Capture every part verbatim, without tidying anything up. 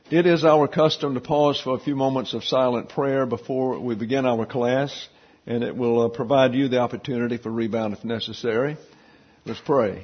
It is our custom to pause for a few moments of silent prayer before we begin our class, and it will uh, provide you the opportunity for rebound if necessary. Let's pray.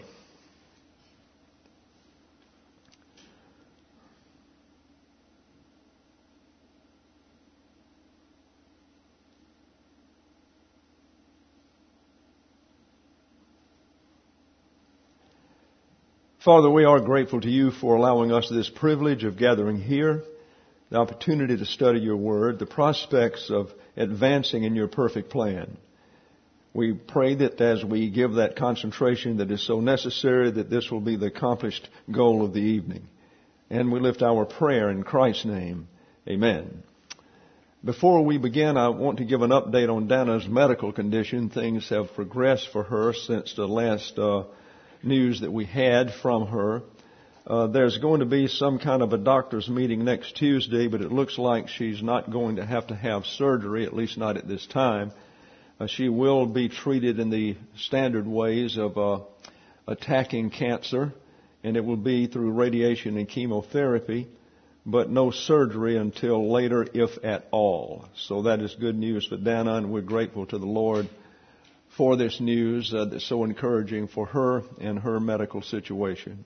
Father, we are grateful to you for allowing us this privilege of gathering here, the opportunity to study your word, the prospects of advancing in your perfect plan. We pray that as we give that concentration that is so necessary, that this will be the accomplished goal of the evening. And we lift our prayer in Christ's name. Amen. Before we begin, I want to give an update on Dana's medical condition. Things have progressed for her since the last uh, news that we had from her. Uh, there's going to be some kind of a doctor's meeting next Tuesday, but it looks like she's not going to have to have surgery, at least not at this time. Uh, she will be treated in the standard ways of uh, attacking cancer, and it will be through radiation and chemotherapy, but no surgery until later, if at all. So that is good news for Dana, and we're grateful to the Lord for this news uh, that's so encouraging for her and her medical situation.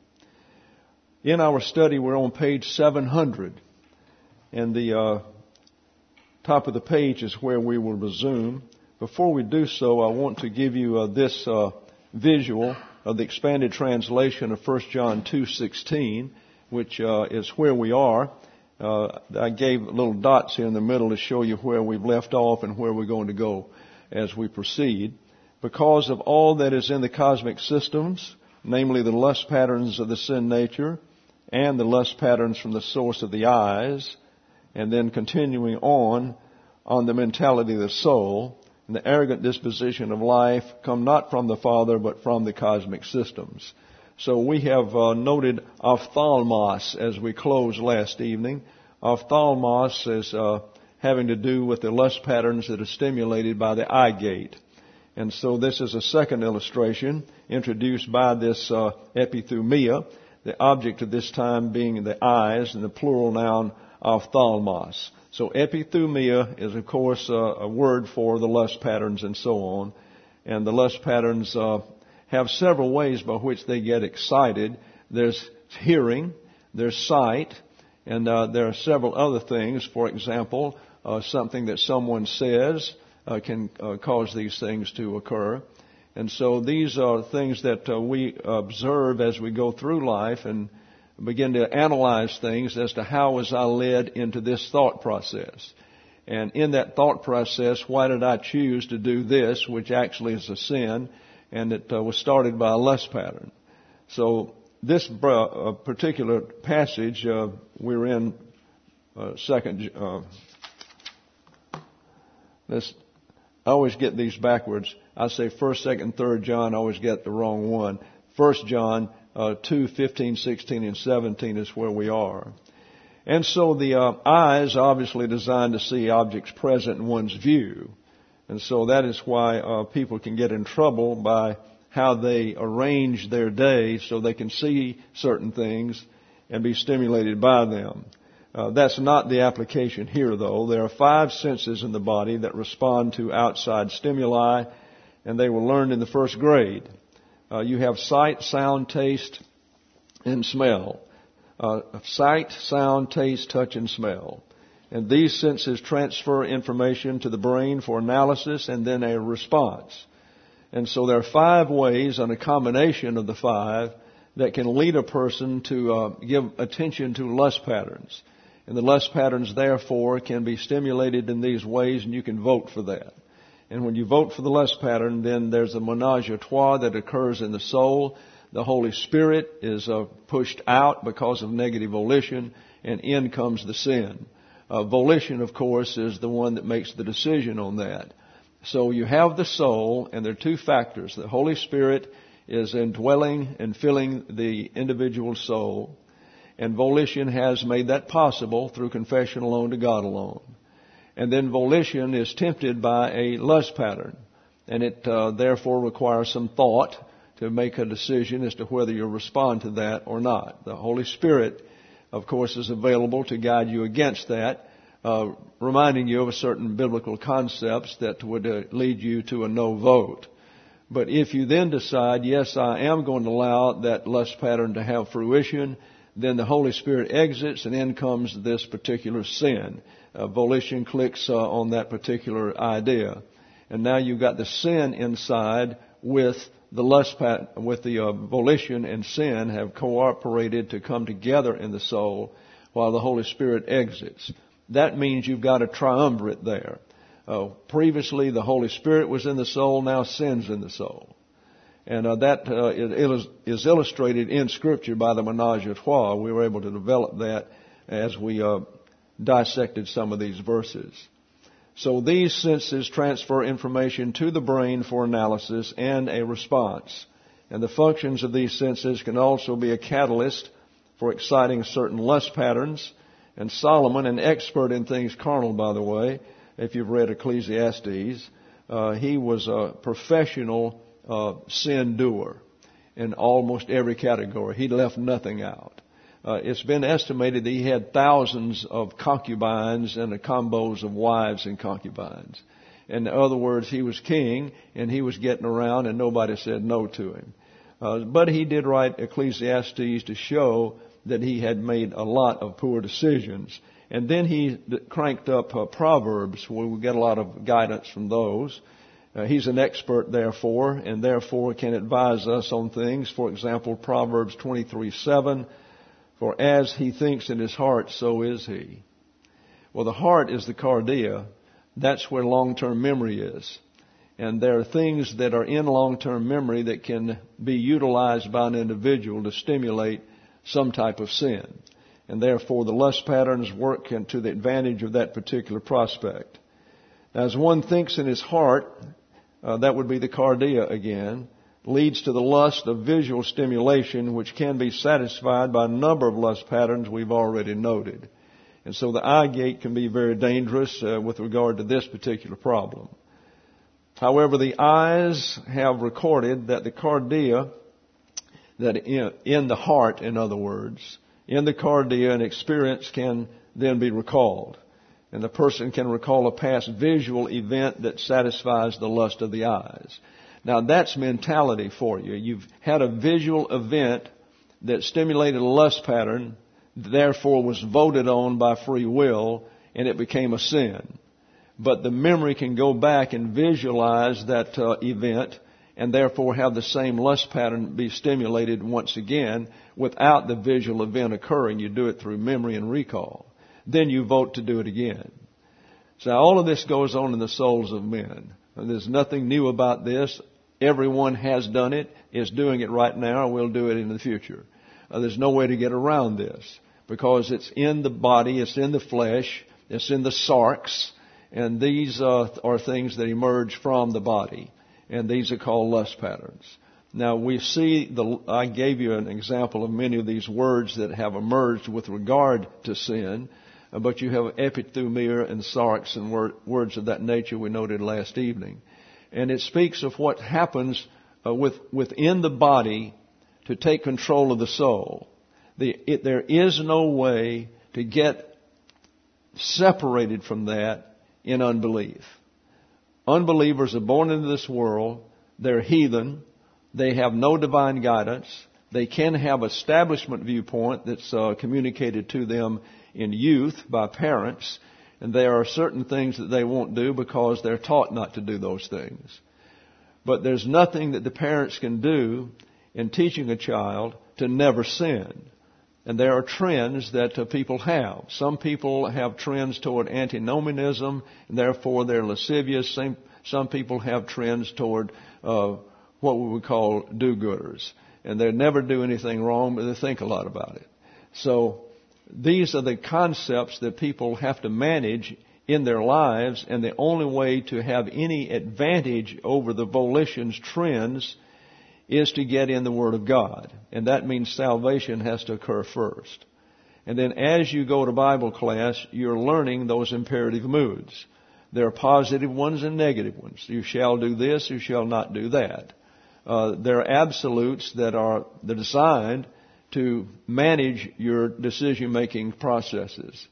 In our study, we're on page seven hundred, and the uh, top of the page is where we will resume. Before we do so, I want to give you uh, this uh, visual of the expanded translation of First John two sixteen, which uh, is where we are. Uh, I gave little dots here in the middle to show you where we've left off and where we're going to go as we proceed. Because of all that is in the cosmic systems, namely the lust patterns of the sin nature and the lust patterns from the source of the eyes, and then continuing on, on the mentality of the soul, and the arrogant disposition of life come not from the Father but from the cosmic systems. So we have uh, noted ophthalmos as we closed last evening. Ophthalmos is uh, having to do with the lust patterns that are stimulated by the eye gate. And so this is a second illustration introduced by this uh, epithumia, the object of this time being the eyes, and the plural noun ophthalmos. So epithumia is, of course, uh, a word for the lust patterns and so on. And the lust patterns uh, have several ways by which they get excited. There's hearing, there's sight, and uh, there are several other things. For example, uh, something that someone says Uh, can uh, cause these things to occur. And so these are things that uh, we observe as we go through life and begin to analyze things as to how was I led into this thought process. And in that thought process, why did I choose to do this, which actually is a sin, and it uh, was started by a lust pattern. So this uh, particular passage, uh, we're in uh, second, uh, this I always get these backwards. I say first, second, third John. I always get the wrong one. First John uh, two, fifteen, sixteen, and seventeen is where we are. And so the uh, eyes are obviously designed to see objects present in one's view. And so that is why uh, people can get in trouble by how they arrange their day so they can see certain things and be stimulated by them. Uh, that's not the application here, though. There are five senses in the body that respond to outside stimuli, and they were learned in the first grade. Uh, you have sight, sound, taste, and smell. Uh, sight, sound, taste, touch, and smell. And these senses transfer information to the brain for analysis and then a response. And so there are five ways, and a combination of the five, that can lead a person to uh, give attention to lust patterns. And the lust patterns, therefore, can be stimulated in these ways, and you can vote for that. And when you vote for the lust pattern, then there's a menage a trois that occurs in the soul. The Holy Spirit is uh, pushed out because of negative volition, and in comes the sin. Uh, volition, of course, is the one that makes the decision on that. So you have the soul, and there are two factors. The Holy Spirit is indwelling and filling the individual soul. And volition has made that possible through confession alone to God alone. And then volition is tempted by a lust pattern. And it uh, therefore requires some thought to make a decision as to whether you'll respond to that or not. The Holy Spirit of course, is available to guide you against that, uh, reminding you of certain biblical concepts that would uh, lead you to a no vote. But if you then decide, yes, I am going to allow that lust pattern to have fruition, then the Holy Spirit exits and in comes this particular sin. Uh, volition clicks uh, on that particular idea. And now you've got the sin inside with the lust pattern, with the uh, volition and sin have cooperated to come together in the soul while the Holy Spirit exits. That means you've got a triumvirate there. Uh, previously, the Holy Spirit was in the soul. Now, sin's in the soul, and uh, that uh, is, is illustrated in Scripture by the menage a trois. We were able to develop that as we uh, dissected some of these verses. So these senses transfer information to the brain for analysis and a response, and the functions of these senses can also be a catalyst for exciting certain lust patterns. And Solomon, an expert in things carnal, by the way, if you've read Ecclesiastes, uh, he was a professional uh, sin doer in almost every category. He left nothing out. Uh, it's been estimated that he had thousands of concubines and the combos of wives and concubines. In other words, he was king and he was getting around and nobody said no to him. Uh, but he did write Ecclesiastes to show that he had made a lot of poor decisions. And then he cranked up uh, Proverbs, where we get a lot of guidance from those. Uh, he's an expert, therefore, and therefore can advise us on things. For example, Proverbs twenty-three seven, for as he thinks in his heart, so is he. Well, the heart is the cardia. That's where long-term memory is. And there are things that are in long-term memory that can be utilized by an individual to stimulate some type of sin. And therefore the lust patterns work to the advantage of that particular prospect. Now, as one thinks in his heart, uh, that would be the cardia again, leads to the lust of visual stimulation, which can be satisfied by a number of lust patterns we've already noted. And so the eye gate can be very dangerous uh, with regard to this particular problem. However, the eyes have recorded that the cardia, that in, in the heart, in other words, in the cardia, an experience can then be recalled. And the person can recall a past visual event that satisfies the lust of the eyes. Now, that's mentality for you. You've had a visual event that stimulated a lust pattern, therefore was voted on by free will, and it became a sin. But the memory can go back and visualize that uh, event and therefore have the same lust pattern be stimulated once again without the visual event occurring. You do it through memory and recall. Then you vote to do it again. So all of this goes on in the souls of men. And there's nothing new about this. Everyone has done it, is doing it right now, and will do it in the future. Uh, there's no way to get around this because it's in the body, it's in the flesh, it's in the sarx, and these uh, are things that emerge from the body. And these are called lust patterns. Now we see, the, I gave you an example of many of these words that have emerged with regard to sin, but you have epithumia and sarx and word, words of that nature we noted last evening. And it speaks of what happens uh, with, within the body to take control of the soul. The, it, there is no way to get separated from that in unbelief. Unbelievers are born into this world. They're heathen. They have no divine guidance. They can have establishment viewpoint that's uh, communicated to them in youth by parents. And there are certain things that they won't do because they're taught not to do those things. But there's nothing that the parents can do in teaching a child to never sin. And there are trends that uh, people have. Some people have trends toward antinomianism, and therefore they're lascivious. Some, some people have trends toward uh, what we would call do-gooders. And they never do anything wrong, but they think a lot about it. So these are the concepts that people have to manage in their lives, and the only way to have any advantage over the volition's trends is to get in the Word of God. And that means salvation has to occur first. And then as you go to Bible class, you're learning those imperative moods. There are positive ones and negative ones. You shall do this, you shall not do that. Uh, there are absolutes that are they're designed to manage your decision-making processes.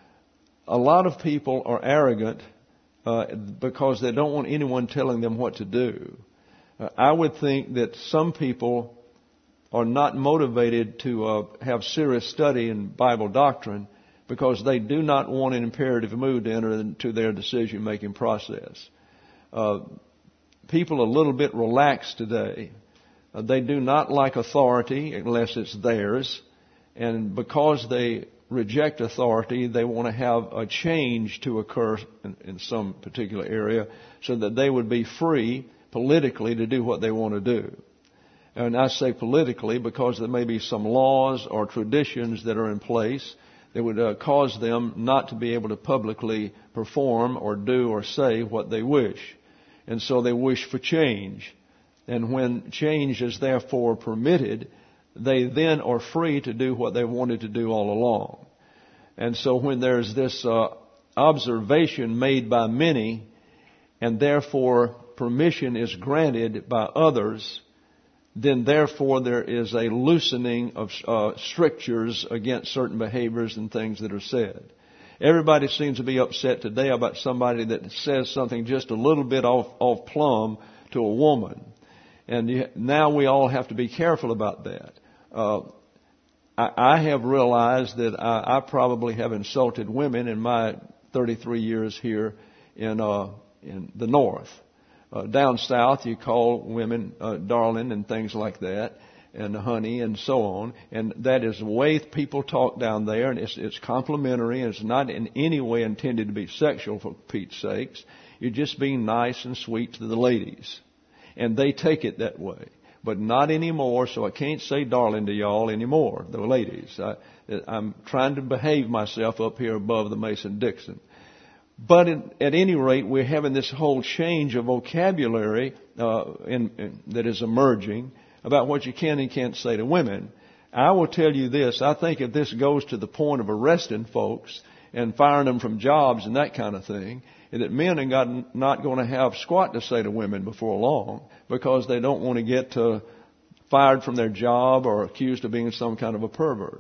A lot of people are arrogant uh, because they don't want anyone telling them what to do. Uh, I would think that some people are not motivated to uh, have serious study in Bible doctrine because they do not want an imperative mood to enter into their decision-making process. Uh, people are a little bit relaxed today. Uh, they do not like authority unless it's theirs. And because they reject authority, they want to have a change to occur in, in some particular area so that they would be free politically to do what they want to do. And I say politically because there may be some laws or traditions that are in place that would uh, cause them not to be able to publicly perform or do or say what they wish. And so they wish for change. And when change is therefore permitted, they then are free to do what they wanted to do all along. And so when there's this uh, observation made by many, and therefore permission is granted by others, then therefore there is a loosening of uh, strictures against certain behaviors and things that are said. Everybody seems to be upset today about somebody that says something just a little bit off, off plumb to a woman. And you, now we all have to be careful about that. Uh, I, I have realized that I, I probably have insulted women in my thirty-three years here in uh, in the North. Uh, down south, you call women uh, darling and things like that, and honey and so on. And that is the way people talk down there, and it's, it's complimentary, and it's not in any way intended to be sexual, for Pete's sakes. You're just being nice and sweet to the ladies. And they take it that way. But not anymore, so I can't say darling to y'all anymore, the ladies. I, I'm trying to behave myself up here above the Mason-Dixon. But in, at any rate, we're having this whole change of vocabulary uh, in, in, that is emerging about what you can and can't say to women. I will tell you this. I think if this goes to the point of arresting folks and firing them from jobs and that kind of thing, that men are got, not going to have squat to say to women before long because they don't want to get uh, fired from their job or accused of being some kind of a pervert.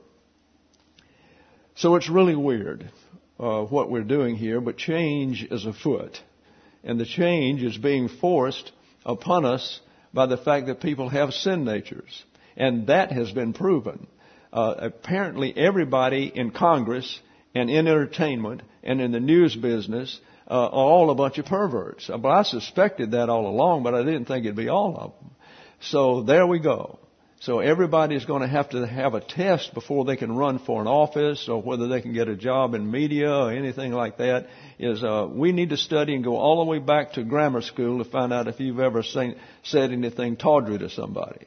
So it's really weird uh, what we're doing here, but change is afoot. And the change is being forced upon us by the fact that people have sin natures. And that has been proven. Uh, apparently everybody in Congress and in entertainment and in the news business Uh, are all a bunch of perverts. But I suspected that all along, but I didn't think it'd be all of them. So there we go. So everybody's going to have to have a test before they can run for an office or whether they can get a job in media or anything like that. Is uh, we need to study and go all the way back to grammar school to find out if you've ever seen, said anything tawdry to somebody.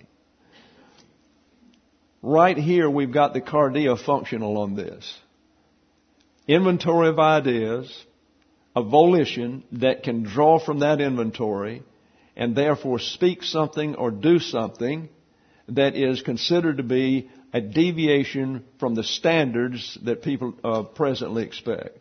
Right here we've got the cardia functional on this. Inventory of ideas, a volition that can draw from that inventory and therefore speak something or do something that is considered to be a deviation from the standards that people uh, presently expect.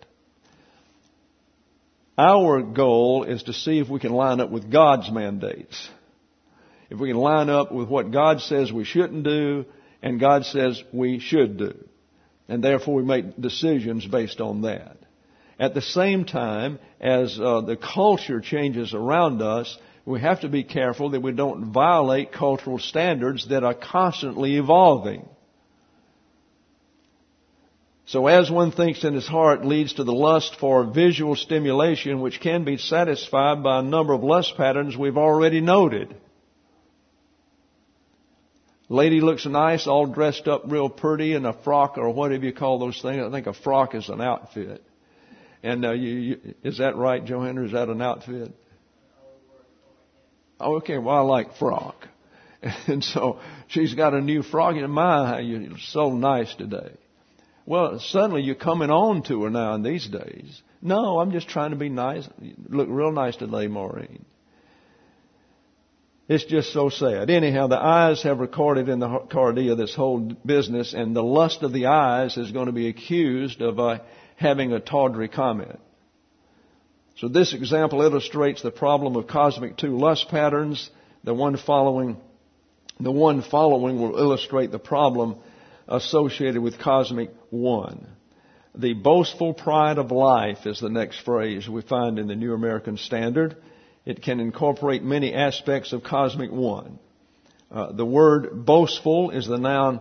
Our goal is to see if we can line up with God's mandates. If we can line up with what God says we shouldn't do and God says we should do. And therefore we make decisions based on that. At the same time, as uh, the culture changes around us, we have to be careful that we don't violate cultural standards that are constantly evolving. So as one thinks in his heart leads to the lust for visual stimulation, which can be satisfied by a number of lust patterns we've already noted. Lady looks nice, all dressed up real pretty in a frock or whatever you call those things. I think a frock is an outfit. And uh, you, you, is that right, Johanna? Is that an outfit? Oh, okay. Well, I like frock. And so she's got a new frock. And my, you're so nice today. Well, suddenly you're coming on to her now in these days. No, I'm just trying to be nice. You look real nice today, Maureen. It's just so sad. Anyhow, the eyes have recorded in the cardia this whole business, and the lust of the eyes is going to be accused of uh, having a tawdry comment. So this example illustrates the problem of cosmic two lust patterns. The one following, the one following will illustrate the problem associated with cosmic one. The boastful pride of life is the next phrase we find in the New American Standard. It can incorporate many aspects of cosmic one. Uh, the word boastful is the noun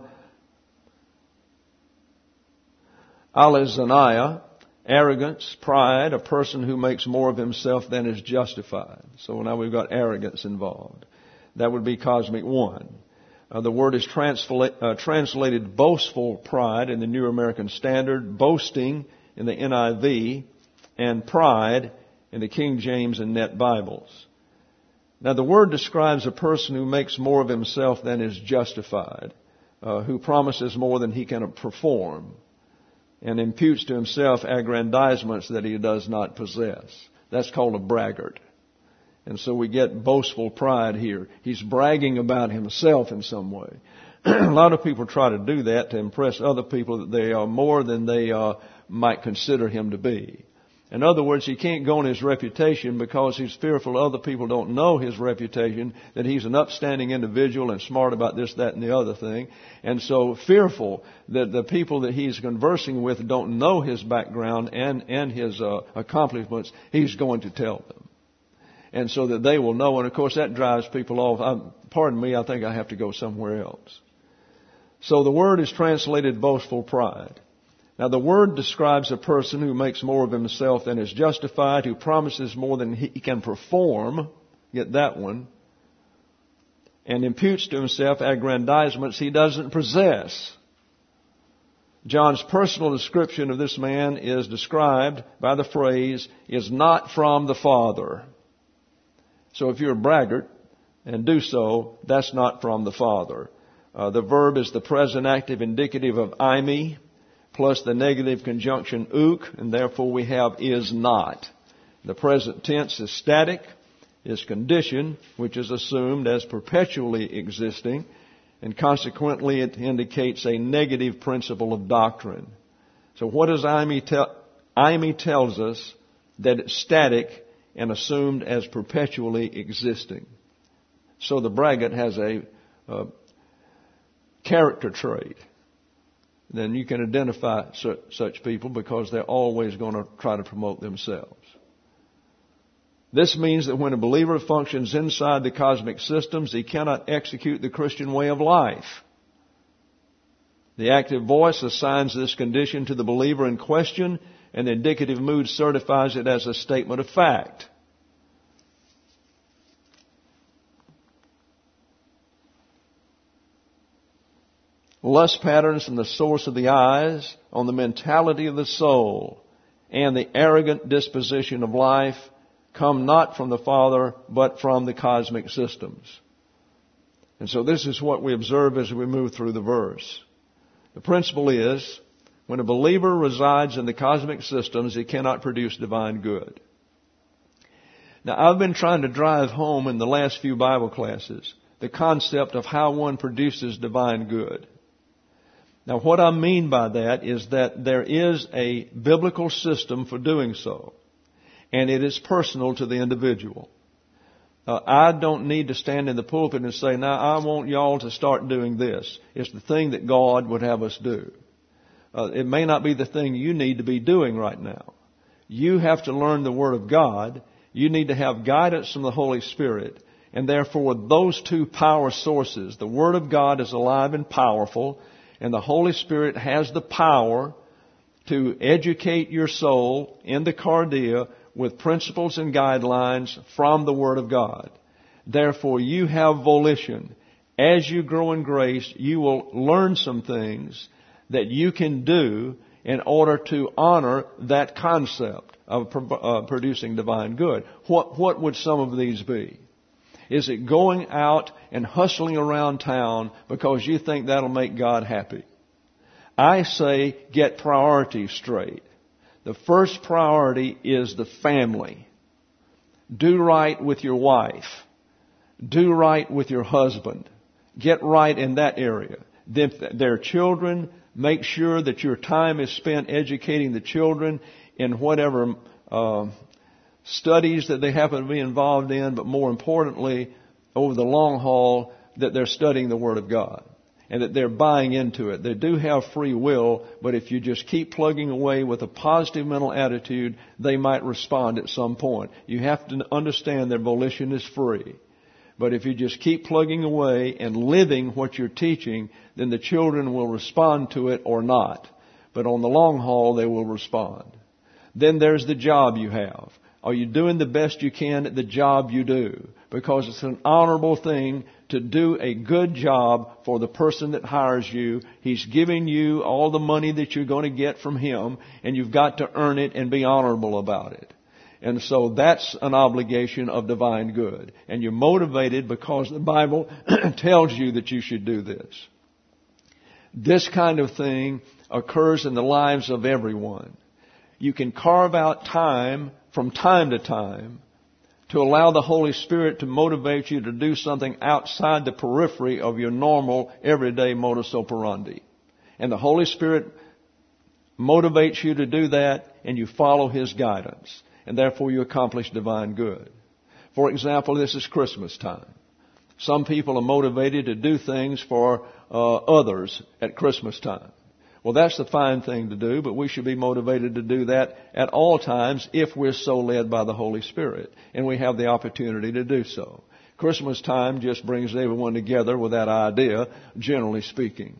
alezania, arrogance, pride, a person who makes more of himself than is justified. So now we've got arrogance involved. That would be cosmic one. Uh, the word is transla- uh, translated boastful pride in the New American Standard, boasting in the N I V, and pride in the King James and Net Bibles. Now the word describes a person who makes more of himself than is justified, uh, who promises more than he can perform, and imputes to himself aggrandizements that he does not possess. That's called a braggart. And so we get boastful pride here. He's bragging about himself in some way. A lot of people try to do that to impress other people that they are more than they uh, might consider him to be. In other words, he can't go on his reputation because he's fearful other people don't know his reputation, that he's an upstanding individual and smart about this, that, and the other thing. And so fearful that the people that he's conversing with don't know his background and, and his uh, accomplishments, he's going to tell them. And so that they will know. And of course that drives people off. I'm, pardon me, I think I have to go somewhere else. So the word is translated boastful pride. Now the word describes a person who makes more of himself than is justified, who promises more than he can perform. Get that one. And imputes to himself aggrandizements he doesn't possess. John's personal description of this man is described by the phrase, is not from the Father. So if you're a braggart and do so, that's not from the Father. Uh, the verb is the present active indicative of eimi plus the negative conjunction uk, and therefore we have is not. The present tense is static, is condition, which is assumed as perpetually existing, and consequently it indicates a negative principle of doctrine. So what does eimi tell? Eimi tells us that it's static and assumed as perpetually existing. So the braggart has a uh, character trait. Then you can identify su- such people because they're always going to try to promote themselves. This means that when a believer functions inside the cosmic systems, he cannot execute the Christian way of life. The active voice assigns this condition to the believer in question, and the indicative mood certifies it as a statement of fact. Lust patterns from the source of the eyes on the mentality of the soul and the arrogant disposition of life come not from the Father, but from the cosmic systems. And so this is what we observe as we move through the verse. The principle is, when a believer resides in the cosmic systems, he cannot produce divine good. Now, I've been trying to drive home in the last few Bible classes the concept of how one produces divine good. Now, what I mean by that is that there is a biblical system for doing so, and it is personal to the individual. Uh, I don't need to stand in the pulpit and say, now, I want y'all to start doing this. It's the thing that God would have us do. Uh, it may not be the thing you need to be doing right now. You have to learn the Word of God. You need to have guidance from the Holy Spirit. And therefore, those two power sources, the Word of God is alive and powerful, and the Holy Spirit has the power to educate your soul in the cardia with principles and guidelines from the Word of God. Therefore, you have volition. As you grow in grace, you will learn some things that you can do in order to honor that concept of uh, producing divine good. What, what would some of these be? Is it going out and hustling around town because you think that'll make God happy? I say get priorities straight. The first priority is the family. Do right with your wife. Do right with your husband. Get right in that area. If they're children, make sure that your time is spent educating the children in whatever uh, studies that they happen to be involved in, but more importantly, over the long haul, that they're studying the Word of God. and that they're buying into it. They do have free will, but if you just keep plugging away with a positive mental attitude, they might respond at some point. You have to understand their volition is free. But if you just keep plugging away and living what you're teaching, then the children will respond to it or not. But on the long haul, they will respond. Then there's the job you have. Are you doing the best you can at the job you do? Because it's an honorable thing to do a good job for the person that hires you. He's giving you all the money that you're going to get from him, and you've got to earn it and be honorable about it. And so that's an obligation of divine good. And you're motivated because the Bible tells you that you should do this. This kind of thing occurs in the lives of everyone. You can carve out time from time to time to allow the Holy Spirit to motivate you to do something outside the periphery of your normal, everyday modus operandi. And the Holy Spirit motivates you to do that, and you follow His guidance. And therefore you accomplish divine good. For example, this is Christmas time. Some people are motivated to do things for uh, others at Christmas time. Well, that's the fine thing to do, but we should be motivated to do that at all times if we're so led by the Holy Spirit, and we have the opportunity to do so. Christmas time just brings everyone together with that idea, generally speaking.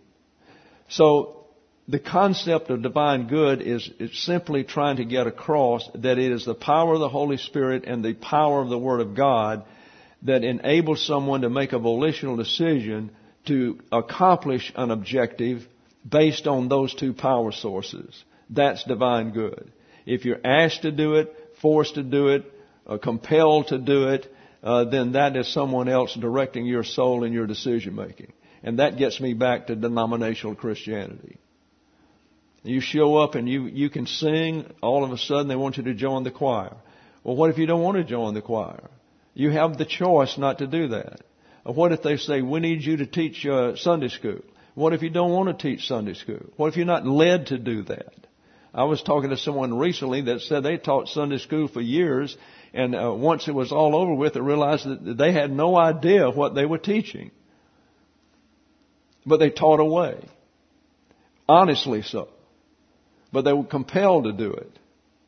So the concept of divine good is it's simply trying to get across that it is the power of the Holy Spirit and the power of the Word of God that enables someone to make a volitional decision to accomplish an objective based on those two power sources. That's divine good. If you're asked to do it, forced to do it, uh, compelled to do it, uh, then that is someone else directing your soul and your decision making. And that gets me back to denominational Christianity. You show up and you, you can sing, all of a sudden they want you to join the choir. Well, what if you don't want to join the choir? You have the choice not to do that. Or what if they say, we need you to teach uh, Sunday school? What if you don't want to teach Sunday school? What if you're not led to do that? I was talking to someone recently that said they taught Sunday school for years, and uh, once it was all over with, they realized that they had no idea what they were teaching. But they taught away. Honestly so. But they were compelled to do it.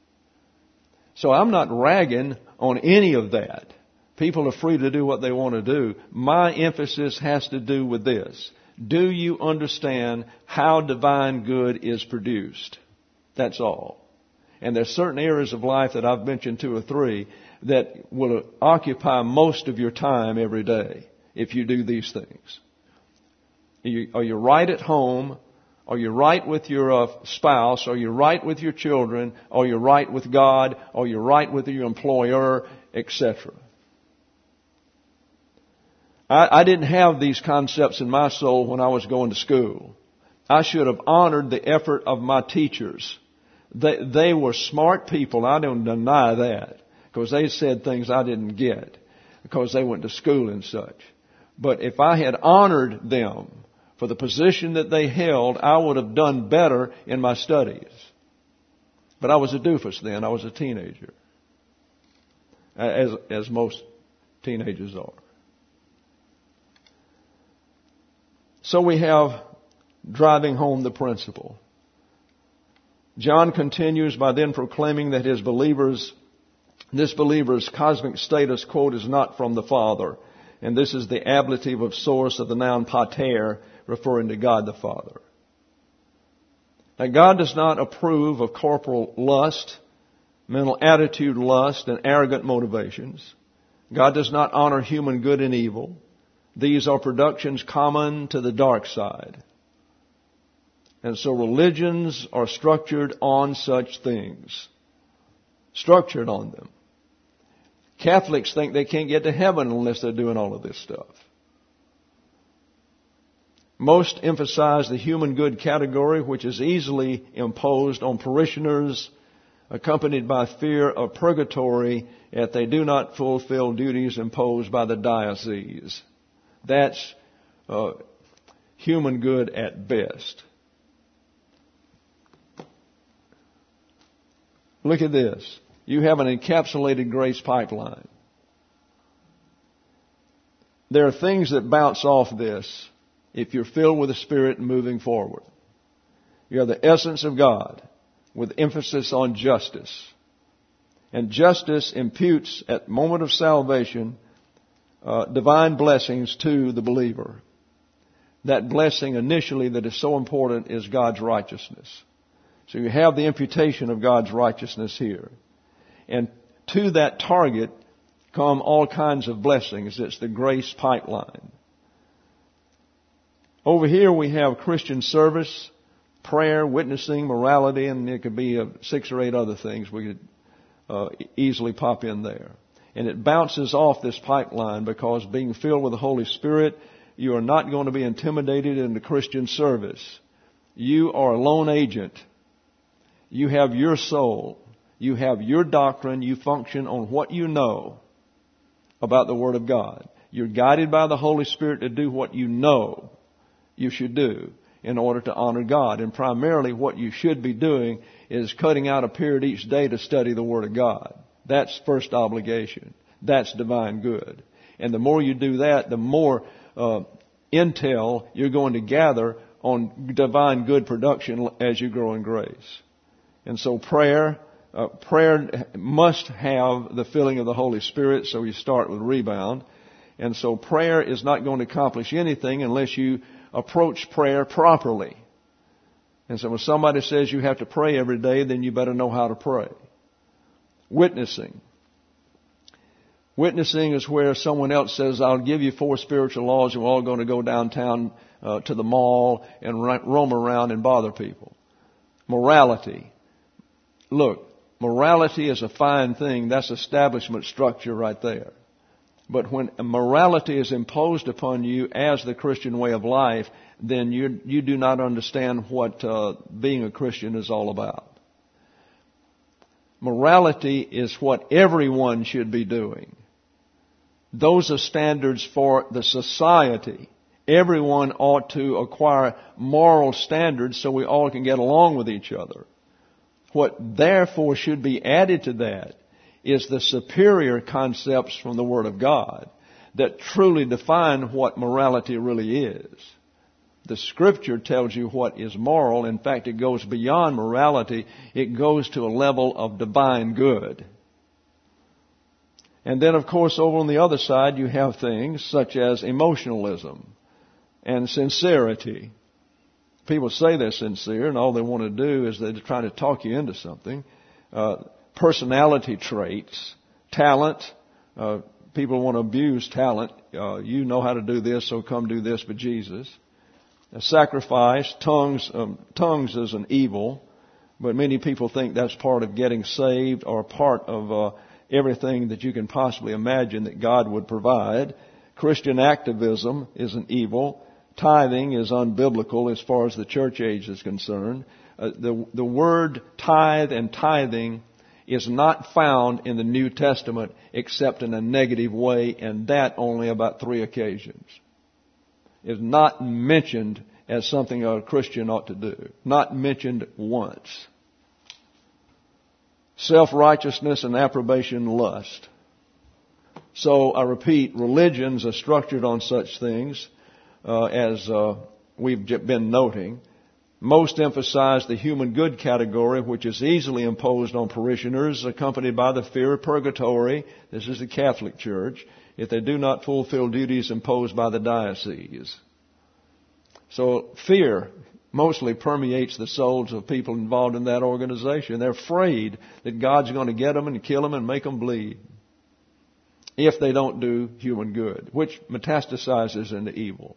So I'm not ragging on any of that. People are free to do what they want to do. My emphasis has to do with this. Do you understand how divine good is produced? That's all. And there's certain areas of life that I've mentioned two or three that will occupy most of your time every day if you do these things. Are you, are you right at home? Are you right with your uh, spouse? Are you right with your children? Are you right with God? Are you right with your employer, et cetera? I, I didn't have these concepts in my soul when I was going to school. I should have honored the effort of my teachers. They, they were smart people. I don't deny that, because they said things I didn't get because they went to school and such. But if I had honored them for the position that they held, I would have done better in my studies. But I was a doofus then. I was a teenager, as, as most teenagers are. So we have driving home the principle. John continues by then proclaiming that his believers, this believer's cosmic status, quote, is not from the Father. And this is the ablative of source of the noun pater, referring to God the Father. Now, God does not approve of corporal lust, mental attitude lust, and arrogant motivations. God does not honor human good and evil. These are productions common to the dark side. And so religions are structured on such things. Structured on them. Catholics think they can't get to heaven unless they're doing all of this stuff. Most emphasize the human good category, which is easily imposed on parishioners, accompanied by fear of purgatory if they do not fulfill duties imposed by the diocese. That's uh, human good at best. Look at this. You have an encapsulated grace pipeline. There are things that bounce off this if you're filled with the Spirit and moving forward. You have the essence of God with emphasis on justice. And justice imputes at the moment of salvation uh, divine blessings to the believer. That blessing initially that is so important is God's righteousness. So you have the imputation of God's righteousness here. And to that target come all kinds of blessings. It's the grace pipeline. Over here we have Christian service, prayer, witnessing, morality, and there could be uh, six or eight other things we could uh, easily pop in there. And it bounces off this pipeline because being filled with the Holy Spirit, you are not going to be intimidated into Christian service. You are a lone agent. You have your soul. You have your doctrine. You function on what you know about the Word of God. You're guided by the Holy Spirit to do what you know you should do in order to honor God. And primarily what you should be doing is cutting out a period each day to study the Word of God. That's first obligation. That's divine good. And the more you do that, the more uh, intel you're going to gather on divine good production as you grow in grace. And so prayer, uh, prayer must have the filling of the Holy Spirit, so you start with rebound. And so prayer is not going to accomplish anything unless you approach prayer properly. And so when somebody says you have to pray every day, then you better know how to pray. Witnessing. Witnessing is where someone else says, I'll give you four spiritual laws and we're all going to go downtown uh, to the mall and roam around and bother people. Morality. Look, morality is a fine thing. That's establishment structure right there. But when morality is imposed upon you as the Christian way of life, then you you do not understand what uh, being a Christian is all about. Morality is what everyone should be doing. Those are standards for the society. Everyone ought to acquire moral standards so we all can get along with each other. What therefore should be added to that is the superior concepts from the Word of God that truly define what morality really is. The Scripture tells you what is moral. In fact, it goes beyond morality. It goes to a level of divine good. And then, of course, over on the other side, you have things such as emotionalism and sincerity. People say they're sincere, and all they want to do is they're trying to talk you into something. Uh, personality traits, talent. Uh, people want to abuse talent. Uh, you know how to do this, so come do this for Jesus. A sacrifice, tongues. Um, tongues is an evil, but many people think that's part of getting saved or part of uh, everything that you can possibly imagine that God would provide. Christian activism is an evil. Tithing is unbiblical as far as the church age is concerned. Uh, the the word tithe and tithing is not found in the New Testament except in a negative way, and that only about three occasions. Is not mentioned as something a Christian ought to do. Not mentioned once. Self-righteousness and approbation lust. So, I repeat, religions are structured on such things uh, as uh, we've been noting. Most emphasize the human good category, which is easily imposed on parishioners, accompanied by the fear of purgatory. This is the Catholic Church, if they do not fulfill duties imposed by the diocese. So fear mostly permeates the souls of people involved in that organization. They're afraid that God's going to get them and kill them and make them bleed if they don't do human good, which metastasizes into evil.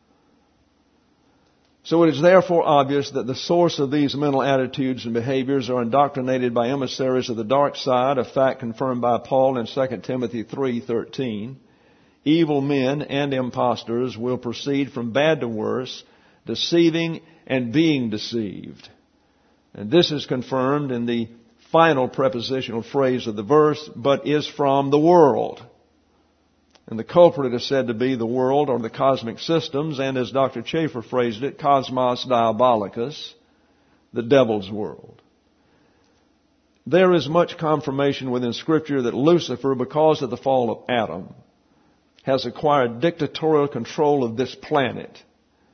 So it is therefore obvious that the source of these mental attitudes and behaviors are indoctrinated by emissaries of the dark side, a fact confirmed by Paul in Second Timothy three thirteen. Evil men and impostors will proceed from bad to worse, deceiving and being deceived. And this is confirmed in the final prepositional phrase of the verse, but is from the world. And the culprit is said to be the world or the cosmic systems, and as Doctor Chafer phrased it, cosmos diabolicus, the devil's world. There is much confirmation within Scripture that Lucifer, because of the fall of Adam, has acquired dictatorial control of this planet.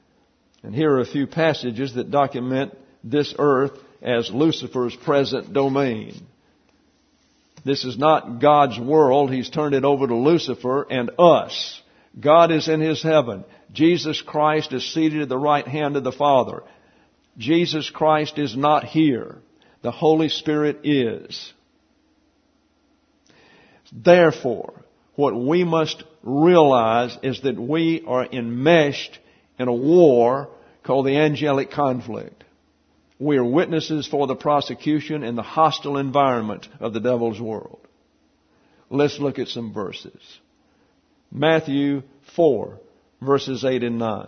And here are a few passages that document this earth as Lucifer's present domain. This is not God's world. He's turned it over to Lucifer and us. God is in His heaven. Jesus Christ is seated at the right hand of the Father. Jesus Christ is not here. The Holy Spirit is. Therefore, what we must realize is that we are enmeshed in a war called the angelic conflict. We are witnesses for the prosecution in the hostile environment of the devil's world. Let's look at some verses. Matthew four, verses eight and nine.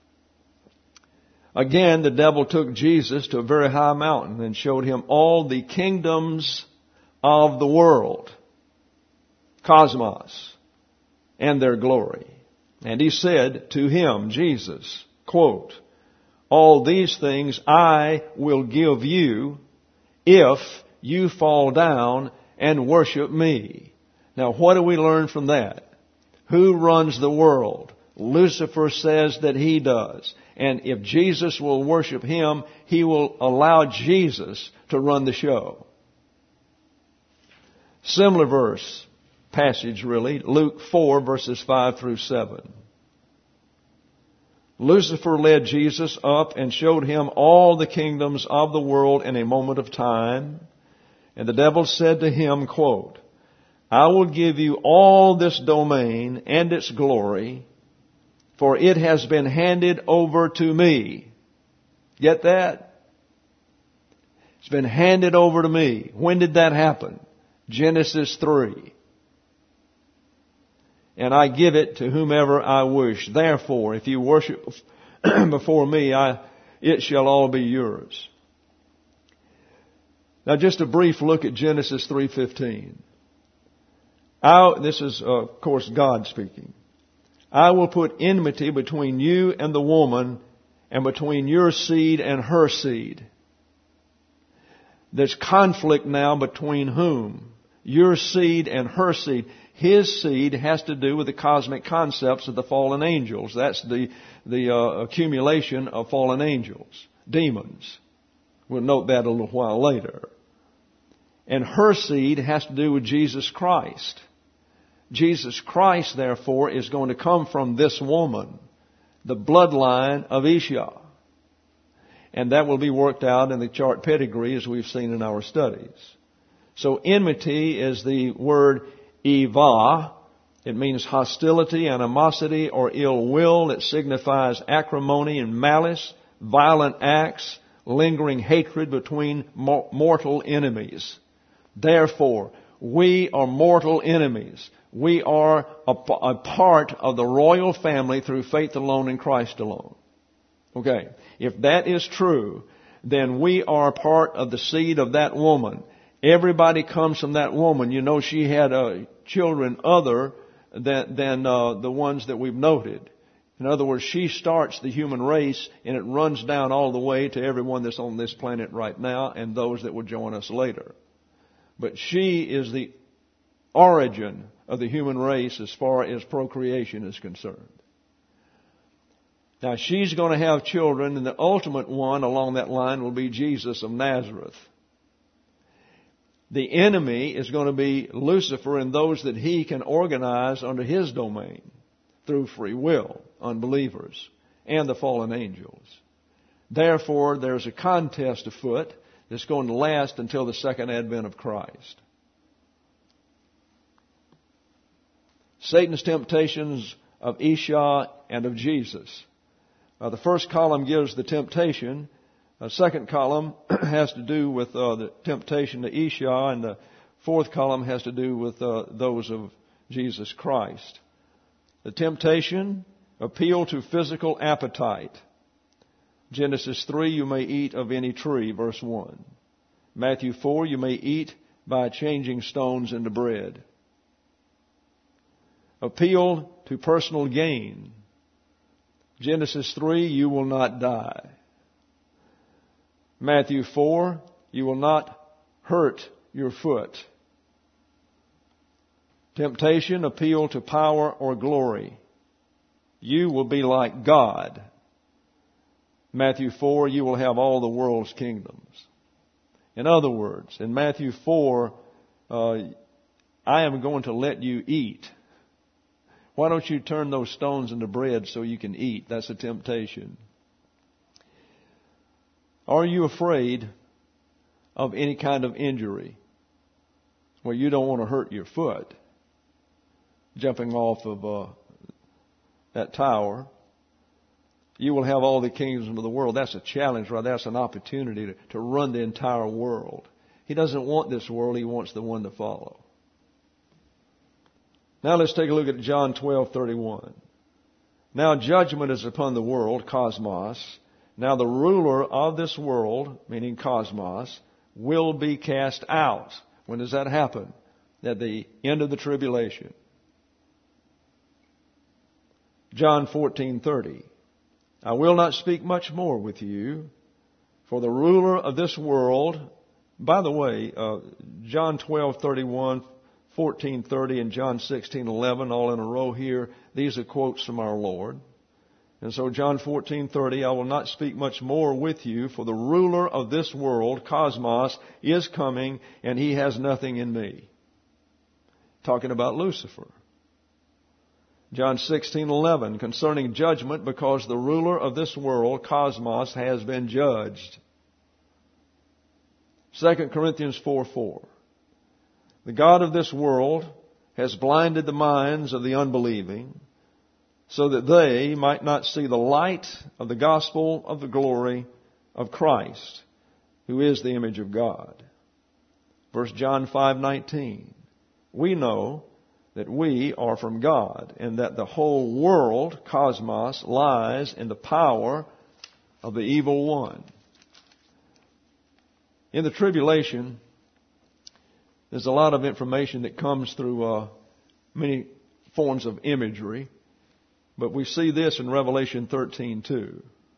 Again, the devil took Jesus to a very high mountain and showed him all the kingdoms of the world, cosmos, and their glory. And he said to him, Jesus, quote, all these things I will give you if you fall down and worship me. Now, what do we learn from that? Who runs the world? Lucifer says that he does. And if Jesus will worship him, he will allow Jesus to run the show. Similar verse, passage really, Luke four, verses five through seven. Lucifer led Jesus up and showed him all the kingdoms of the world in a moment of time. And the devil said to him, quote, I will give you all this domain and its glory, for it has been handed over to me. Get that? It's been handed over to me. When did that happen? Genesis three. And I give it to whomever I wish. Therefore, if you worship before me, I, it shall all be yours. Now, just a brief look at Genesis three fifteen. I, this is, uh, of course, God speaking. I will put enmity between you and the woman, and between your seed and her seed. There's conflict now between whom? Your seed and her seed. His seed has to do with the cosmic concepts of the fallen angels. That's the, the uh, accumulation of fallen angels, demons. We'll note that a little while later. And her seed has to do with Jesus Christ. Jesus Christ, therefore, is going to come from this woman, the bloodline of Isha. And that will be worked out in the chart pedigree as we've seen in our studies. So enmity is the word Eva. It means hostility, animosity, or ill will. It signifies acrimony and malice, violent acts, lingering hatred between mortal enemies. Therefore, we are mortal enemies. We are a, a part of the royal family through faith alone in Christ alone. Okay. If that is true, then we are part of the seed of that woman. Everybody comes from that woman. You know, she had uh, children other than, than uh, the ones that we've noted. In other words, she starts the human race, and it runs down all the way to everyone that's on this planet right now and those that will join us later. But she is the origin of the human race as far as procreation is concerned. Now, she's going to have children, and the ultimate one along that line will be Jesus of Nazareth. The enemy is going to be Lucifer and those that he can organize under his domain through free will, unbelievers, and the fallen angels. Therefore, there's a contest afoot that's going to last until the second advent of Christ. Satan's temptations of Isha and of Jesus. Uh, the first column gives the temptation. The second column has to do with uh, the temptation to Isha, and the fourth column has to do with uh, those of Jesus Christ. The temptation, appeal to physical appetite. Genesis three, you may eat of any tree, verse one. Matthew four, you may eat by changing stones into bread. Appeal to personal gain. Genesis three, you will not die. Matthew four, you will not hurt your foot. Temptation, appeal to power or glory. You will be like God. Matthew four, you will have all the world's kingdoms. In other words, in Matthew four, uh, I am going to let you eat. Why don't you turn those stones into bread so you can eat? That's a temptation. Are you afraid of any kind of injury? Well, you don't want to hurt your foot jumping off of uh, that tower. You will have all the kingdoms of the world. That's a challenge, right? That's an opportunity to, to run the entire world. He doesn't want this world. He wants the one to follow. Now let's take a look at John twelve thirty-one. Now judgment is upon the world, cosmos. Now the ruler of this world, meaning cosmos, will be cast out. When does that happen? At the end of the tribulation. John fourteen thirty. I will not speak much more with you, for the ruler of this world. By the way, uh, John twelve thirty-one, fourteen thirty, and John sixteen eleven, all in a row here. These are quotes from our Lord. And so John fourteen thirty, I will not speak much more with you, for the ruler of this world, cosmos, is coming, and he has nothing in me. Talking about Lucifer. John sixteen eleven, concerning judgment, because the ruler of this world, cosmos, has been judged. Second Corinthians four four. The God of this world has blinded the minds of the unbelieving, so that they might not see the light of the gospel of the glory of Christ, who is the image of God. First John five nineteen. We know that we are from God, and that the whole world, cosmos, lies in the power of the evil one. In the tribulation, there's a lot of information that comes through uh, many forms of imagery, but we see this in Revelation thirteen two.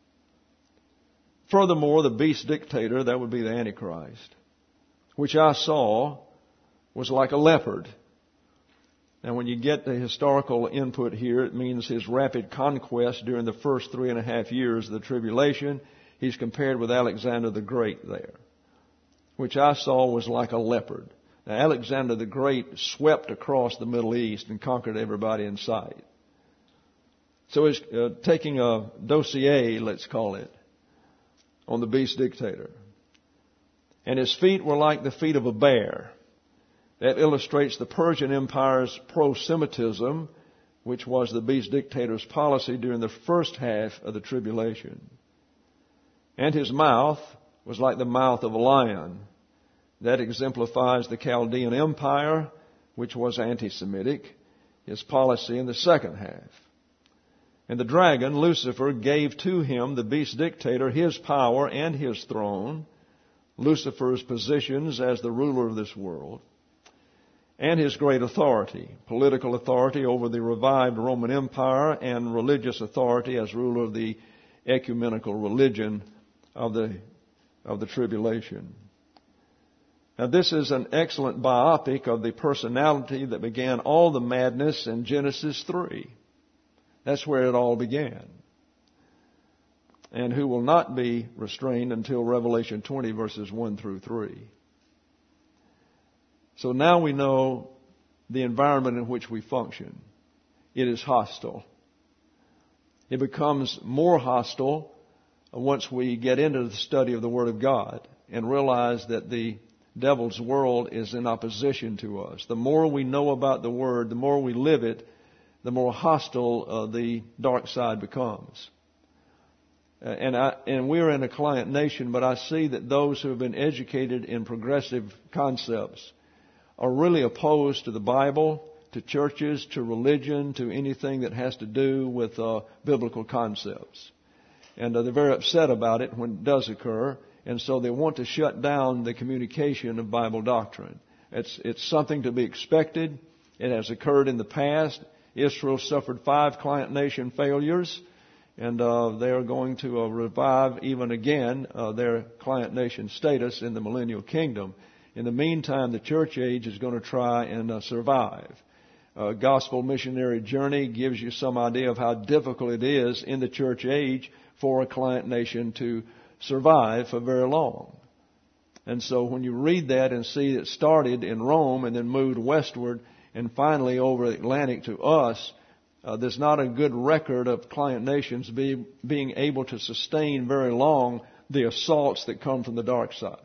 Furthermore, the beast dictator, that would be the Antichrist, which I saw was like a leopard. Now, when you get the historical input here, it means his rapid conquest during the first three and a half years of the tribulation. He's compared with Alexander the Great there, which I saw was like a leopard. Now, Alexander the Great swept across the Middle East and conquered everybody in sight. So he's uh, taking a dossier, let's call it, on the beast dictator. And his feet were like the feet of a bear. That illustrates the Persian Empire's pro-Semitism, which was the beast dictator's policy during the first half of the tribulation. And his mouth was like the mouth of a lion. That exemplifies the Chaldean Empire, which was anti-Semitic, his policy in the second half. And the dragon, Lucifer, gave to him, the beast dictator, his power and his throne, Lucifer's positions as the ruler of this world, and his great authority, political authority over the revived Roman Empire and religious authority as ruler of the ecumenical religion of the, of the tribulation. Now, this is an excellent biopic of the personality that began all the madness in Genesis three. That's where it all began. And who will not be restrained until Revelation twenty, verses one through three. So now we know the environment in which we function. It is hostile. It becomes more hostile once we get into the study of the Word of God and realize that the devil's world is in opposition to us. The more we know about the Word, the more we live it, the more hostile uh, the dark side becomes. Uh, and, I, and we're in a client nation, but I see that those who have been educated in progressive concepts are really opposed to the Bible, to churches, to religion, to anything that has to do with uh, biblical concepts. And uh, they're very upset about it when it does occur, and so they want to shut down the communication of Bible doctrine. It's, it's something to be expected. It has occurred in the past. Israel suffered five client nation failures, and uh, they are going to uh, revive even again uh, their client nation status in the millennial kingdom. In the meantime, the church age is going to try and uh, survive. uh, gospel missionary journey gives you some idea of how difficult it is in the church age for a client nation to survive for very long. And so when you read that and see it started in Rome and then moved westward and finally over the Atlantic to us, uh, there's not a good record of client nations be, being able to sustain very long the assaults that come from the dark side.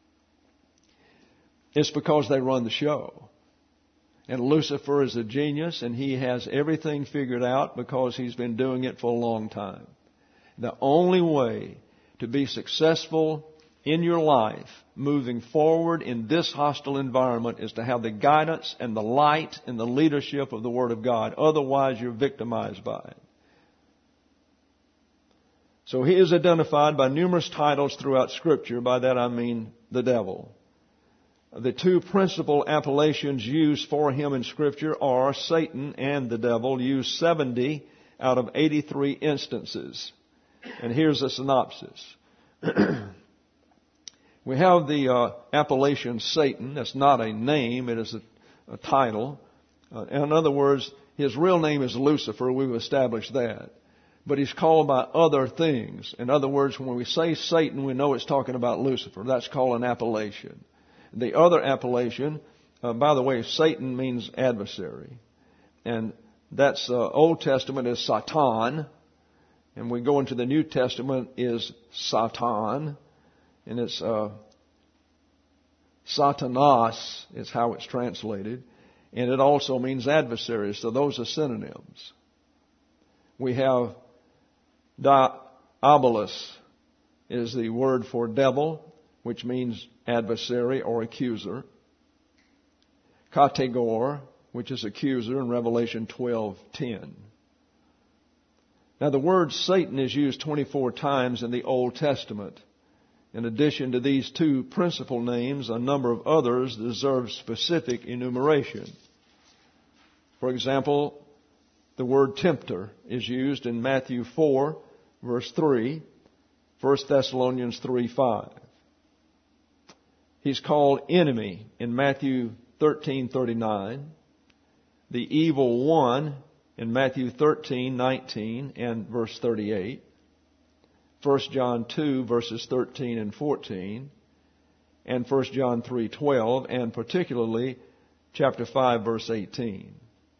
It's because they run the show. And Lucifer is a genius, and he has everything figured out because he's been doing it for a long time. The only way to be successful in your life, moving forward in this hostile environment, is to have the guidance and the light and the leadership of the Word of God. Otherwise, you're victimized by it. So he is identified by numerous titles throughout Scripture. By that I mean the devil. The two principal appellations used for him in Scripture are Satan and the devil, used seventy out of eighty-three instances. And here's a synopsis. We have the uh, appellation Satan. That's not a name. It is a, a title. Uh, in other words, his real name is Lucifer. We've established that. But he's called by other things. In other words, when we say Satan, we know it's talking about Lucifer. That's called an appellation. The other appellation, uh, by the way, Satan means adversary. And that's uh, Old Testament is Satan. And we go into the New Testament is Satan. And it's uh, Satanas is how it's translated. And it also means adversary. So those are synonyms. We have Diabolus is the word for devil, which means adversary or accuser. Kategor, which is accuser in Revelation twelve ten. Now the word Satan is used twenty-four times in the Old Testament. In addition to these two principal names, a number of others deserve specific enumeration. For example, the word tempter is used in Matthew four, verse three, First Thessalonians three five. He's called enemy in Matthew thirteen thirty-nine, the evil one in Matthew thirteen nineteen and verse thirty-eight, First John two verses thirteen and fourteen, and First John three twelve, and particularly chapter five verse eighteen.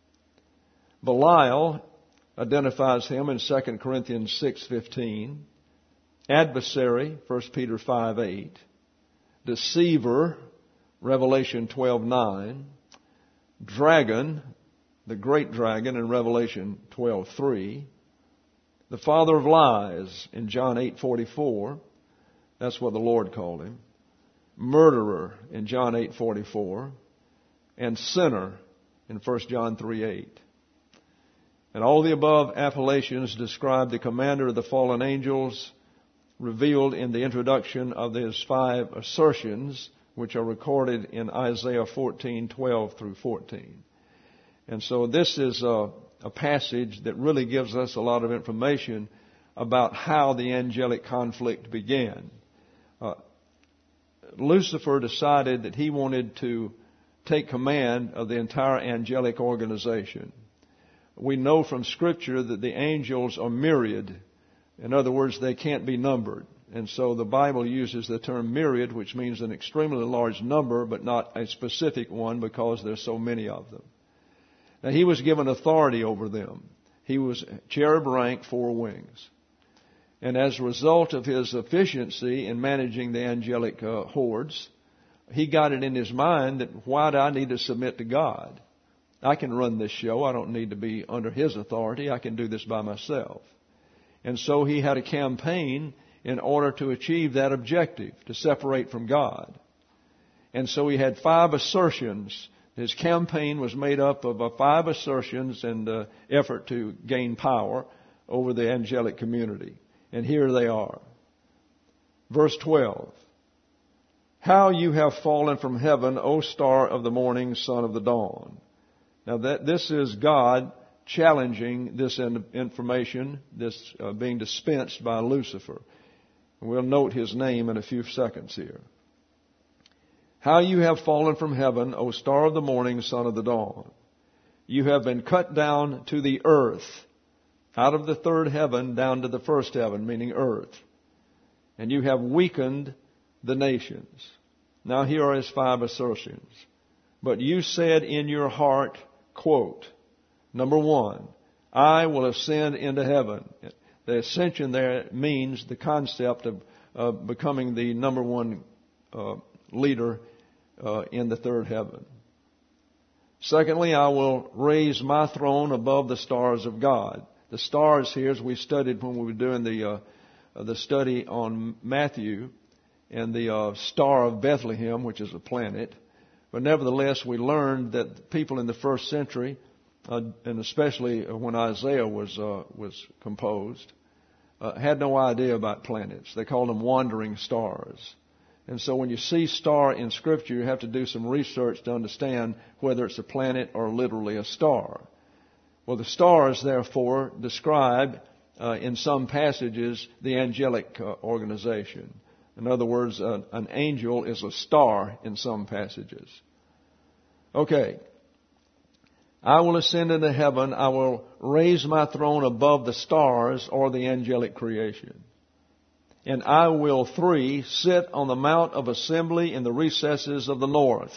Belial identifies him in Second Corinthians six fifteen, adversary, First Peter five eight, deceiver, Revelation twelve nine, dragon, the great dragon in Revelation twelve three, the father of lies in John eight forty-four, that's what the Lord called him, murderer in John eight forty-four, and sinner in First John three eight. And all the above appellations describe the commander of the fallen angels revealed in the introduction of his five assertions, which are recorded in Isaiah fourteen twelve through fourteen. And so this is a, a passage that really gives us a lot of information about how the angelic conflict began. Uh, Lucifer decided that he wanted to take command of the entire angelic organization. We know from Scripture that the angels are myriad. In other words, they can't be numbered. And so the Bible uses the term myriad, which means an extremely large number, but not a specific one because there's so many of them. Now, he was given authority over them. He was cherub rank, four wings. And as a result of his efficiency in managing the angelic uh, hordes, he got it in his mind that why do I need to submit to God? I can run this show. I don't need to be under his authority. I can do this by myself. And so he had a campaign in order to achieve that objective, to separate from God. And so he had five assertions. His campaign was made up of uh, five assertions and the effort to gain power over the angelic community. And here they are. Verse twelve. How you have fallen from heaven, O star of the morning, son of the dawn. Now that this is God challenging this information, this uh, being dispensed by Lucifer. We'll note his name in a few seconds here. How you have fallen from heaven, O star of the morning, son of the dawn. You have been cut down to the earth, out of the third heaven down to the first heaven, meaning earth. And you have weakened the nations. Now here are his five assertions. But you said in your heart, quote, number one, I will ascend into heaven. The ascension there means the concept of uh, becoming the number one uh, leader uh, in the third heaven. Secondly, I will raise my throne above the stars of God. The stars here, as we studied when we were doing the uh, the study on Matthew and the uh, Star of Bethlehem, which is a planet. But nevertheless, we learned that people in the first century, uh, and especially when Isaiah was uh, was composed, uh, had no idea about planets. They called them wandering stars. And so when you see star in Scripture, you have to do some research to understand whether it's a planet or literally a star. Well, the stars, therefore, describe uh, in some passages the angelic uh, organization. In other words, uh, an angel is a star in some passages. Okay. I will ascend into heaven. I will raise my throne above the stars or the angelic creation. And I will, three, sit on the mount of assembly in the recesses of the north.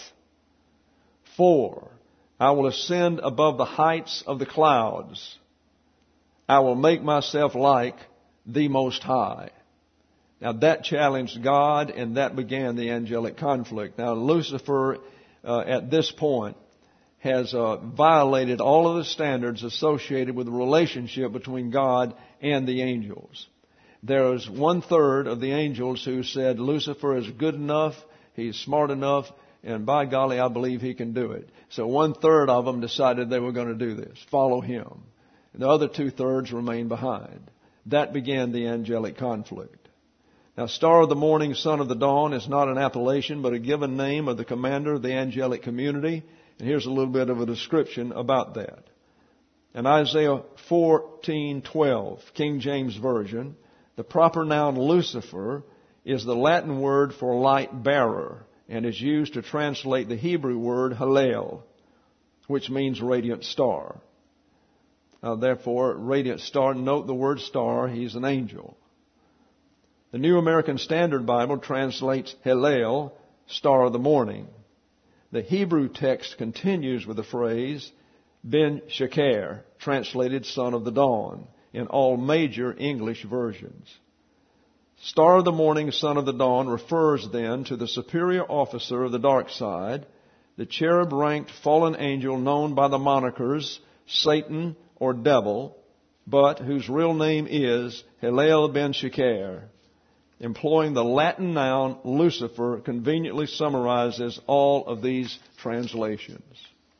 Four, I will ascend above the heights of the clouds. I will make myself like the Most High. Now that challenged God, and that began the angelic conflict. Now Lucifer, uh, at this point, has uh, violated all of the standards associated with the relationship between God and the angels. There is one third of the angels who said Lucifer is good enough, he's smart enough, and by golly, I believe he can do it. So one third of them decided they were going to do this, follow him. The other two thirds remained behind. That began the angelic conflict. Now, Star of the Morning, Son of the Dawn is not an appellation, but a given name of the commander of the angelic community. And here's a little bit of a description about that. In Isaiah fourteen twelve, King James Version, the proper noun Lucifer is the Latin word for light bearer and is used to translate the Hebrew word Hallel, which means radiant star. Uh, therefore, radiant star, note the word star, he's an angel. The New American Standard Bible translates Hallel, star of the morning. The Hebrew text continues with the phrase Ben Sheker, translated son of the dawn, in all major English versions. Star of the morning, son of the dawn refers then to the superior officer of the dark side, the cherub-ranked fallen angel known by the monikers Satan or devil, but whose real name is Hallel ben Sheker. Employing the Latin noun Lucifer conveniently summarizes all of these translations.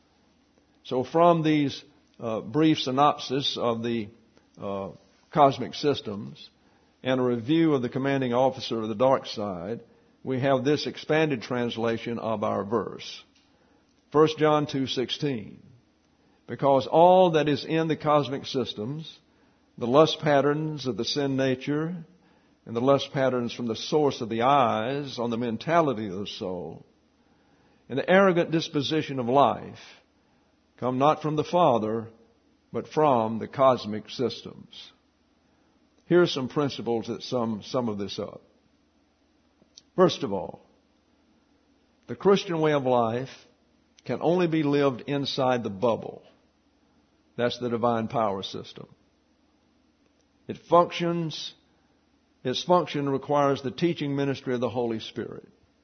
So from these uh, brief synopsis of the Uh, cosmic systems and a review of the commanding officer of the dark side, we have this expanded translation of our verse. First John two sixteen. Because all that is in the cosmic systems, the lust patterns of the sin nature and the lust patterns from the source of the eyes on the mentality of the soul and the arrogant disposition of life come not from the Father, but from the cosmic systems. Here are some principles that sum some of this up. First of all, the Christian way of life can only be lived inside the bubble. That's the divine power system. It functions, its function requires the teaching ministry of the Holy Spirit.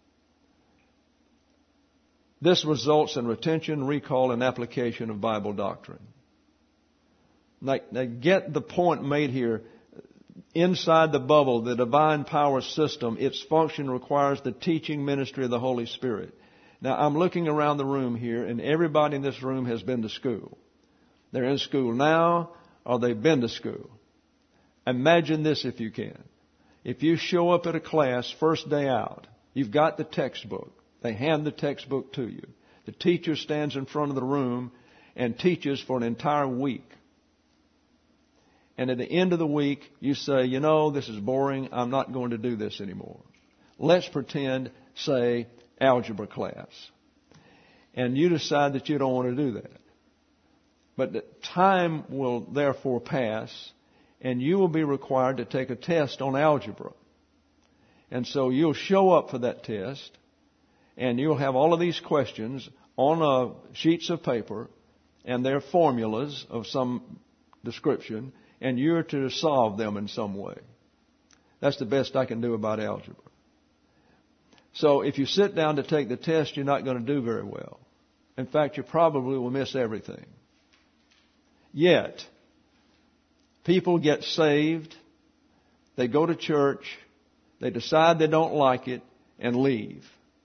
This results in retention, recall, and application of Bible doctrine. Now, now get the point made here. Inside the bubble, the divine power system, its function requires the teaching ministry of the Holy Spirit. Now, I'm looking around the room here, and everybody in this room has been to school. They're in school now, or they've been to school. Imagine this if you can. If you show up at a class first day out, you've got the textbook. They hand the textbook to you. The teacher stands in front of the room and teaches for an entire week. And at the end of the week, you say, you know, this is boring. I'm not going to do this anymore. Let's pretend, say, algebra class. And you decide that you don't want to do that. But the time will therefore pass, and you will be required to take a test on algebra. And so you'll show up for that test, and you'll have all of these questions on uh, sheets of paper, and they're formulas of some description, and you're to solve them in some way. That's the best I can do about algebra. So if you sit down to take the test, you're not going to do very well. In fact, you probably will miss everything. Yet, people get saved, they go to church, they decide they don't like it, and leave.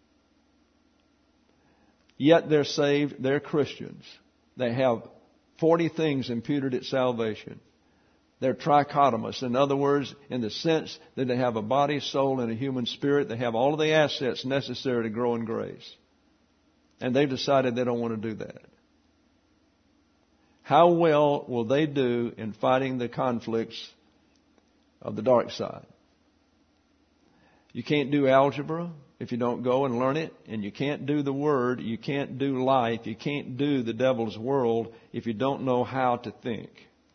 Yet they're saved, they're Christians. They have forty things imputed at salvation. They're trichotomous. In other words, in the sense that they have a body, soul, and a human spirit. They have all of the assets necessary to grow in grace. And they've decided they don't want to do that. How well will they do in fighting the conflicts of the dark side? You can't do algebra if you don't go and learn it. And you can't do the Word. You can't do life. You can't do the devil's world if you don't know how to think.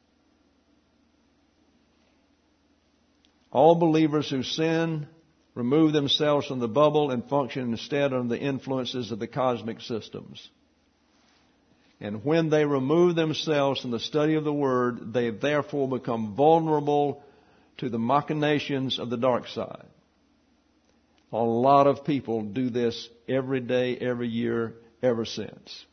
All believers who sin remove themselves from the bubble and function instead under the influences of the cosmic systems. And when they remove themselves from the study of the Word, they therefore become vulnerable to the machinations of the dark side. A lot of people do this every day, every year, ever since.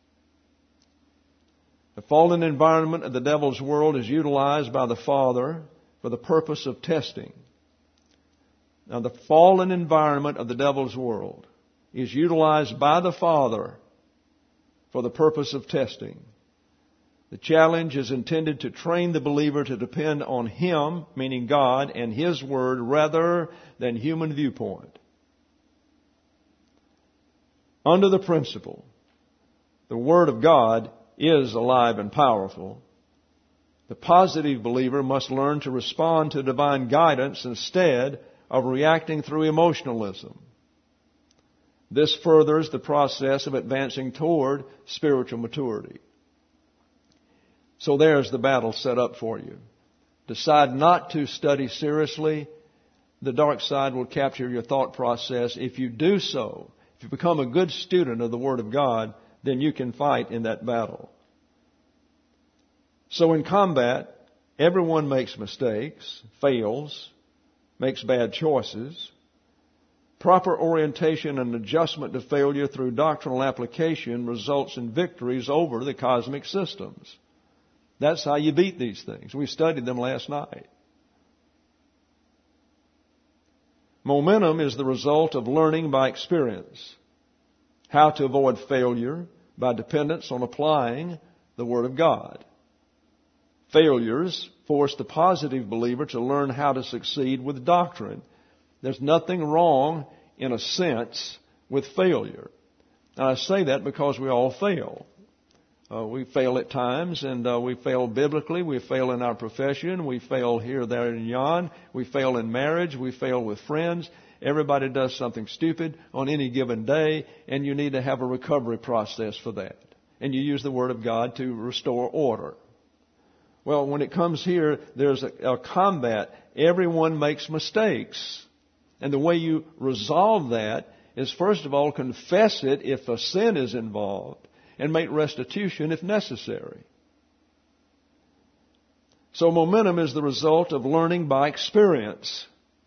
The fallen environment of the devil's world is utilized by the Father for the purpose of testing. Now, the fallen environment of the devil's world is utilized by the Father for the purpose of testing. The challenge is intended to train the believer to depend on Him, meaning God, and His Word rather than human viewpoint. Under the principle, the Word of God is alive and powerful, the positive believer must learn to respond to divine guidance instead of reacting through emotionalism. This furthers the process of advancing toward spiritual maturity. So there's the battle set up for you. Decide not to study seriously. The dark side will capture your thought process. If you do so, if you become a good student of the Word of God, then you can fight in that battle. So in combat, everyone makes mistakes, fails, makes bad choices. Proper orientation and adjustment to failure through doctrinal application results in victories over the cosmic systems. That's how you beat these things. We studied them last night. Momentum is the result of learning by experience. How to avoid failure by dependence on applying the Word of God. Failures force the positive believer to learn how to succeed with doctrine. There's nothing wrong, in a sense, with failure. And I say that because we all fail. Uh, we fail at times, and uh, we fail biblically. We fail in our profession. We fail here, there, and yon. We fail in marriage. We fail with friends. Everybody does something stupid on any given day, and you need to have a recovery process for that. And you use the Word of God to restore order. Well, when it comes here, there's a, a combat. Everyone makes mistakes. And the way you resolve that is, first of all, confess it if a sin is involved and make restitution if necessary. So momentum is the result of learning by experience.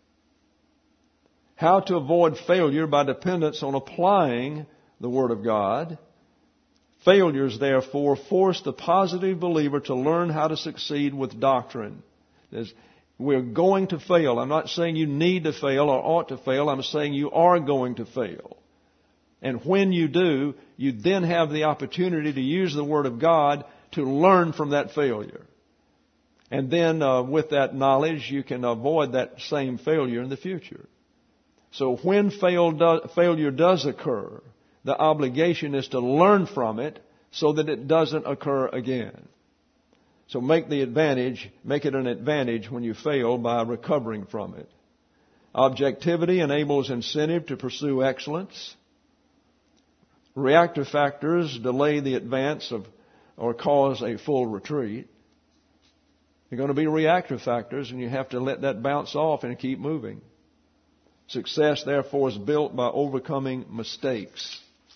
How to avoid failure by dependence on applying the Word of God. Failures, therefore, force the positive believer to learn how to succeed with doctrine. There's, we're going to fail. I'm not saying you need to fail or ought to fail. I'm saying you are going to fail. And when you do, you then have the opportunity to use the Word of God to learn from that failure. And then uh, with that knowledge, you can avoid that same failure in the future. So when fail do, failure does occur, the obligation is to learn from it so that it doesn't occur again. So make the advantage, make it an advantage when you fail by recovering from it. Objectivity enables incentive to pursue excellence. Reactive factors delay the advance of or cause a full retreat. There are going to be reactive factors, and you have to let that bounce off and keep moving. Success, therefore, is built by overcoming mistakes.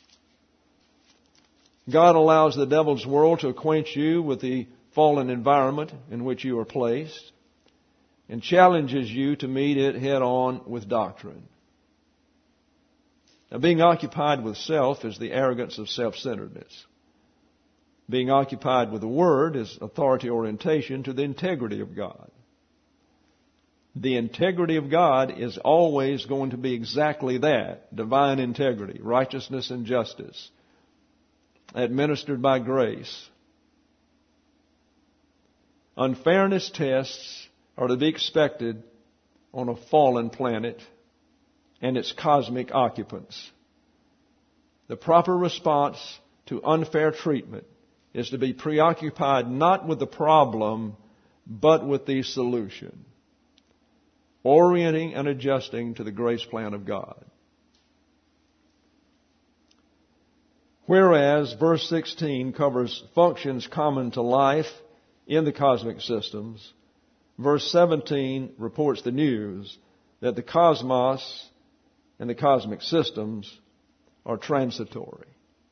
God allows the devil's world to acquaint you with the fallen environment in which you are placed and challenges you to meet it head on with doctrine. Now, being occupied with self is the arrogance of self-centeredness. Being occupied with the Word is authority orientation to the integrity of God. The integrity of God is always going to be exactly that, divine integrity, righteousness and justice, administered by grace. Unfairness tests are to be expected on a fallen planet and its cosmic occupants. The proper response to unfair treatment is to be preoccupied not with the problem, but with the solution, orienting and adjusting to the grace plan of God. Whereas verse sixteen covers functions common to life in the cosmic systems, verse seventeen reports the news that the cosmos and the cosmic systems are transitory.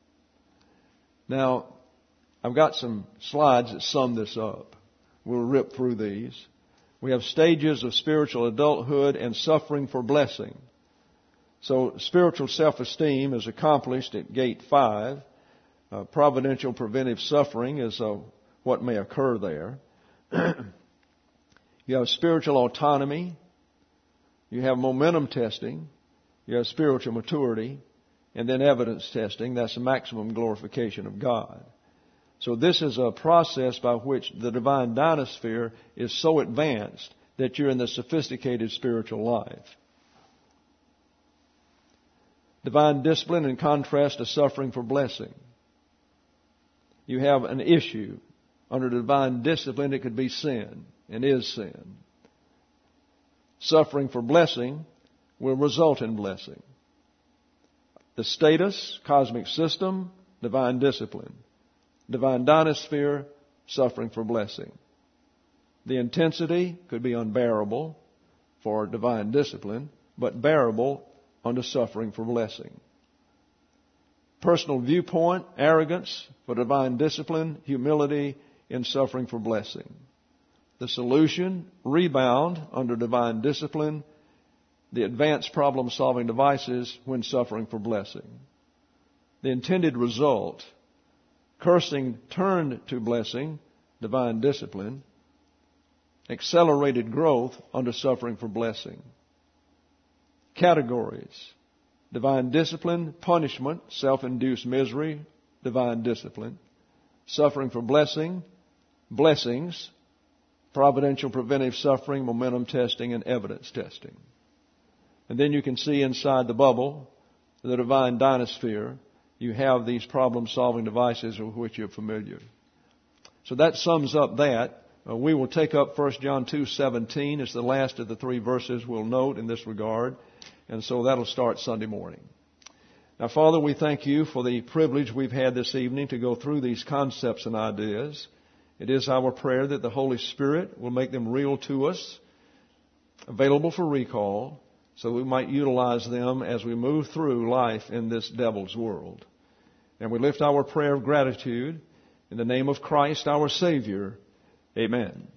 Now, I've got some slides that sum this up. We'll rip through these. We have stages of spiritual adulthood and suffering for blessing. So spiritual self-esteem is accomplished at gate five. Uh, providential preventive suffering is uh, what may occur there. You have spiritual autonomy. You have momentum testing. You have spiritual maturity. And then evidence testing. That's the maximum glorification of God. So this is a process by which the divine dynasphere is so advanced that you're in the sophisticated spiritual life. Divine discipline in contrast to suffering for blessing. You have an issue. Under divine discipline, it could be sin, and is sin. Suffering for blessing will result in blessing. The status, cosmic system, divine discipline. Divine dynasphere, suffering for blessing. The intensity could be unbearable for divine discipline, but bearable under suffering for blessing. Personal viewpoint, arrogance for divine discipline, humility in suffering for blessing. The solution, rebound under divine discipline, the advanced problem-solving devices when suffering for blessing. The intended result, cursing turned to blessing, divine discipline, accelerated growth under suffering for blessing. Categories: divine discipline, punishment, self-induced misery, divine discipline. Suffering for blessing, blessings, providential preventive suffering, momentum testing, and evidence testing. And then you can see inside the bubble, the divine dynasphere, you have these problem-solving devices with which you're familiar. So that sums up that. Uh, we will take up First John two seventeen. It's the last of the three verses we'll note in this regard. And so that'll start Sunday morning. Now, Father, we thank you for the privilege we've had this evening to go through these concepts and ideas. It is our prayer that the Holy Spirit will make them real to us, available for recall, so we might utilize them as we move through life in this devil's world. And we lift our prayer of gratitude in the name of Christ, our Savior. Amen.